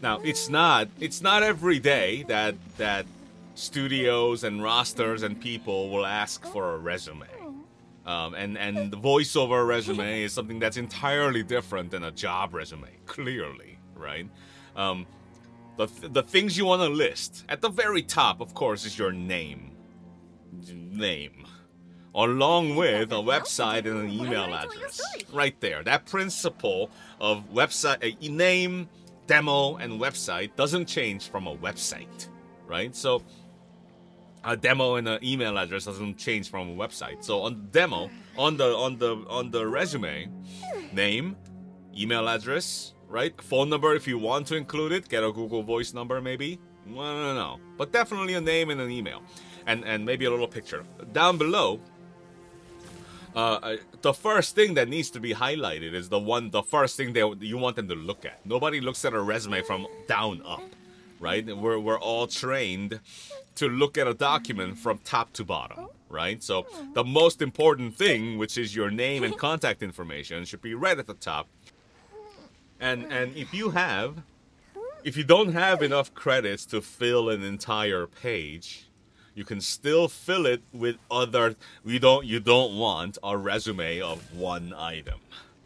Now, it's not every day that studios and rosters and people will ask for a resume. And the voiceover resume is something that's entirely different than a job resume, clearly, right? The things you want to list at the very top, of course, is your name, along with a website and an email address, right there. That principle of website name, demo, and website doesn't change from a website, right? So a demo and an email address doesn't change from a website. So on the demo, on the resume, name, email address, right? Phone number if you want to include it. Get a Google Voice number maybe. No. But definitely a name and an email, and maybe a little picture. Down below, the first thing that needs to be highlighted is the first thing that you want them to look at. Nobody looks at a resume from down up, right? We're all trained to look at a document from top to bottom, right? So the most important thing, which is your name and contact information, should be right at the top. And if you don't have enough credits to fill an entire page, you can still fill it with other. You don't want a resume of one item.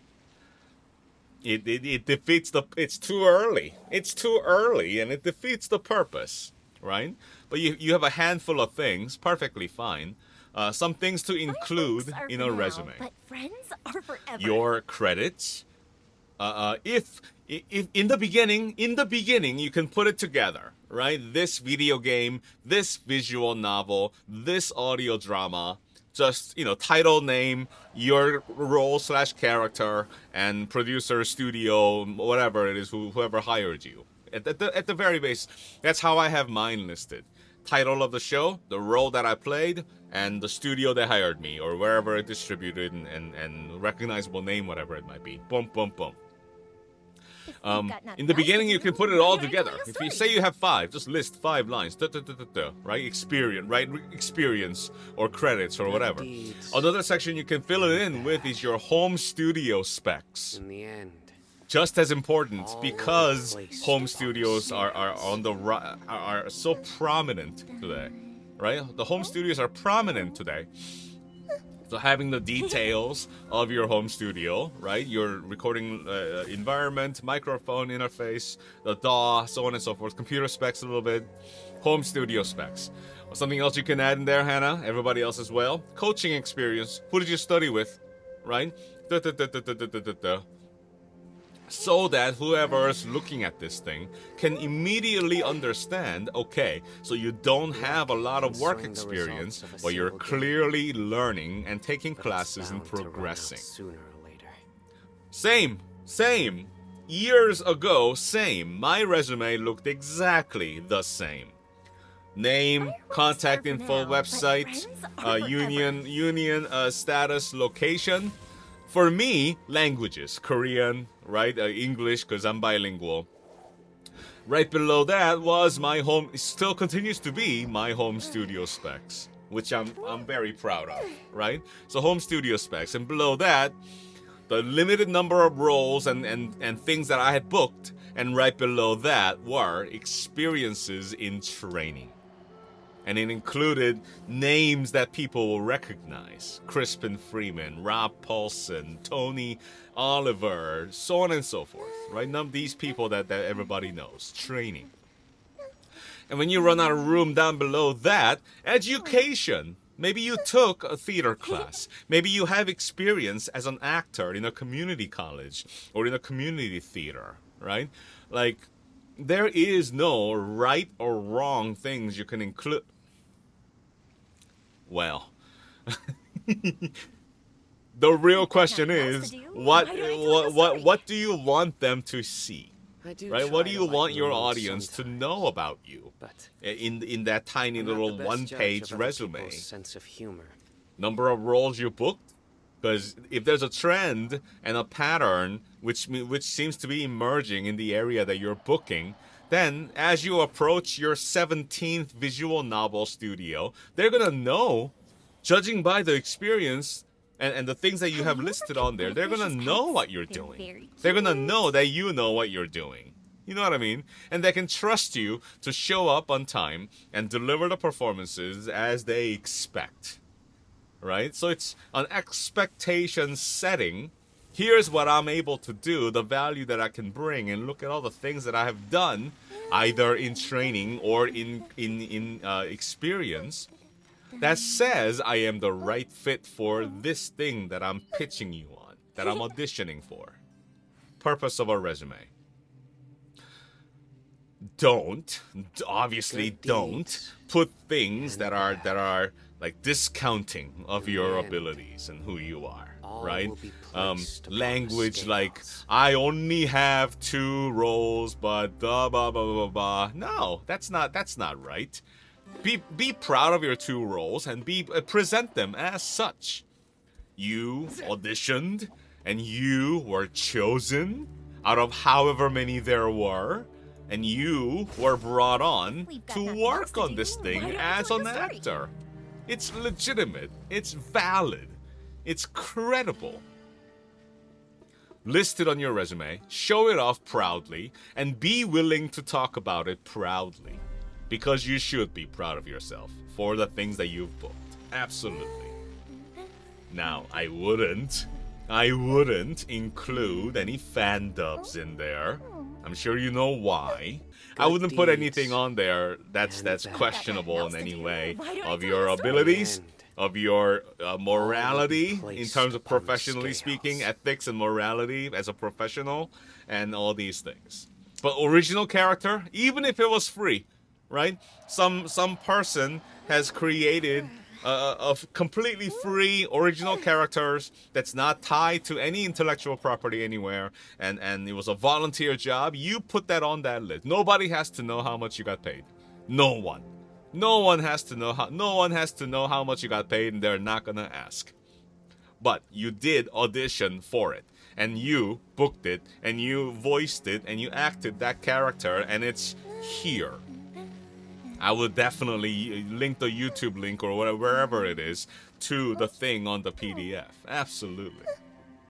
It defeats the. It's too early. It's too early, and it defeats the purpose, right? But you have a handful of things, perfectly fine. Some things to include in a resume. But friends are forever. Your credits. If in the beginning you can put it together, right? This video game, this visual novel, this audio drama, just, title, name, your role / character, and producer, studio, whatever it is, whoever hired you. At the very base, that's how I have mine listed. Title of the show, the role that I played, and the studio that hired me, or wherever it distributed, and recognizable name, whatever it might be. Boom, boom, boom. In the beginning, you can put it all together. If you say you have 5, just list 5 lines, right? Experience, or credits, or whatever. Another section you can fill it in with is your home studio specs. In the end, just as important, because home studios are so prominent today, right? The home studios are prominent today. So having the details of your home studio, right? Your recording environment, microphone interface, the DAW, so on and so forth. Computer specs a little bit. Home studio specs. Something else you can add in there, Hannah? Everybody else as well? Coaching experience. Who did you study with? Right? So that whoever is looking at this thing can immediately understand, okay, so you don't have a lot of work experience, but you're clearly learning and taking classes and progressing. Sooner or later. Same. Years ago, same. My resume looked exactly the same. Name, contact info, website, union status, location. For me, languages, Korean, right? English, because I'm bilingual. Right below that was my home, still continues to be my home studio specs, which I'm very proud of, right? So home studio specs. And below that, the limited number of roles and things that I had booked. And right below that were experiences in training. And it included names that people will recognize. Crispin Freeman, Rob Paulson, Tony Oliver, so on and so forth. Right? None of these people that everybody knows. Training. And when you run out of room down below that, education. Maybe you took a theater class. Maybe you have experience as an actor in a community college or in a community theater. Right? Like, there is no right or wrong things you can include. Well, the real question is, what do you want them to see? Right? What do you want your audience to know about you in that tiny little one-page resume? Sense of humor. Number of roles you booked? Because if there's a trend and a pattern which seems to be emerging in the area that you're booking, then as you approach your 17th visual novel studio, they're going to know, judging by the experience and the things that you have listed on there, they're going to know what you're doing. They're going to know that you know what you're doing. You know what I mean? And they can trust you to show up on time and deliver the performances as they expect. Right? So it's an expectation setting. Here's what I'm able to do, the value that I can bring, and look at all the things that I have done, either in training or in experience, that says I am the right fit for this thing that I'm pitching you on, that I'm auditioning for. Purpose of a resume. Obviously don't put things that are like discounting of your abilities and who you are, right? Language like, I only have 2 roles, but blah blah blah blah blah. No, that's not right. Be proud of your 2 roles and present them as such. You auditioned and you were chosen out of however many there were, and you were brought on to work on this thing as an actor. It's legitimate. It's valid. It's credible. List it on your resume, show it off proudly, and be willing to talk about it proudly. Because you should be proud of yourself for the things that you've booked. Absolutely. Now, I wouldn't include any fan dubs in there. I'm sure you know why. I wouldn't put anything on there that's questionable in any way of your abilities, of your morality in terms of professionally speaking, ethics and morality as a professional, and all these things. But original character, even if it was free, right? Some person has created a completely free original characters that's not tied to any intellectual property anywhere, and it was a volunteer job. You put that on that list. Nobody has to know how much you got paid. No one has to know how much you got paid, and they're not gonna ask. But you did audition for it, and you booked it, and you voiced it, and you acted that character, and it's here. I would definitely link the YouTube link or wherever it is to the thing on the PDF. Absolutely.